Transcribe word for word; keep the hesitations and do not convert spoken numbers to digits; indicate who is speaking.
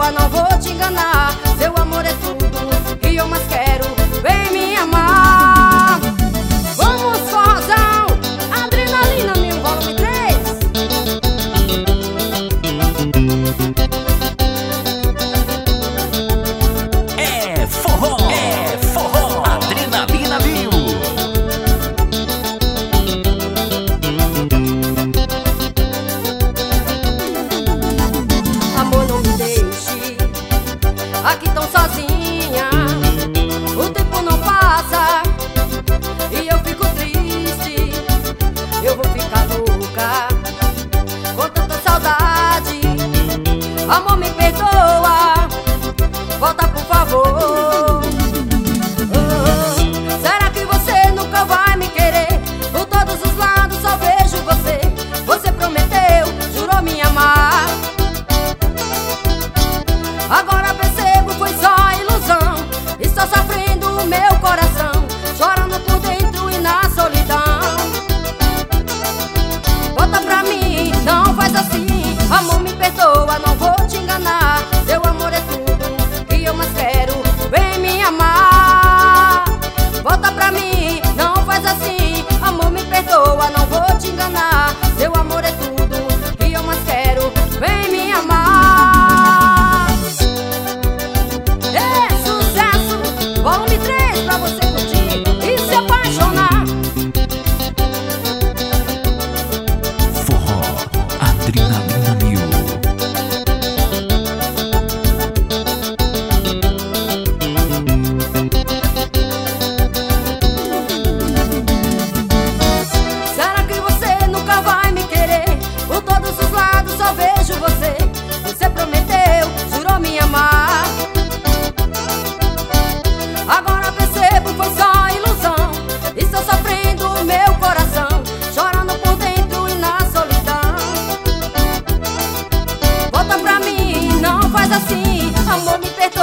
Speaker 1: perdoa, não vou te enganar. Seu amor é tudo que eu mais quero, vem me amar. Vamos, forrozão, Adrenalina Mil, volume três.
Speaker 2: É forró, é forró, Adrenalina Mil.
Speaker 1: Amor, não me deixe aqui tão sozinha. O tempo não passa e eu fico triste. Eu vou ficar louca com tanta saudade. Amor, me perdoa, volta por favor. Oh, será que você nunca vai me querer? Por todos os lados só vejo você. Você prometeu, jurou me amar. Agora percebo, foi só ilusão. Estou sofrendo o meu coração, chorando por dentro e na solidão. Volta pra mim, não faz assim. Amor, me perdoa, não vou te enganar. Seu amor é tudo que eu mais quero, vem me amar. Volta pra mim, não faz assim. Amor, me perdoa, não vou te enganar. Seu amor é tudo que eu mais quero, vem me amar. É sucesso, volume três pra você curtir e se apaixonar.
Speaker 2: Forró, Adrenalina Mil.
Speaker 1: Será que você nunca vai me querer? Por todos os lados só vejo você. Você prometeu, jurou me amar. Agora percebo, foi só ilusão. Estou sofrendo o meu coração, chorando por dentro e na solidão. Volta pra mim, não faz assim. Amor, me perdoa,